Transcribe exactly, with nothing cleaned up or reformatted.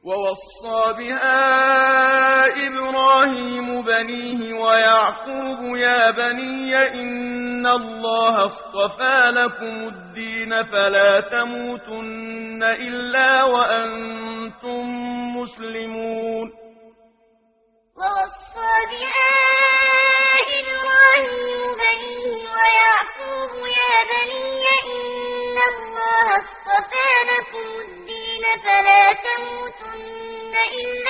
ووصى بها إبراهيم بنيه ويعقوب يا بني إن الله اصطفى لكم الدين فلا تموتن إلا وأنتم مسلمون ووصى بها إبراهيم بنيه ويعقوب يا بني إن الله اصطفى لكم الدين فلا تموتن إلا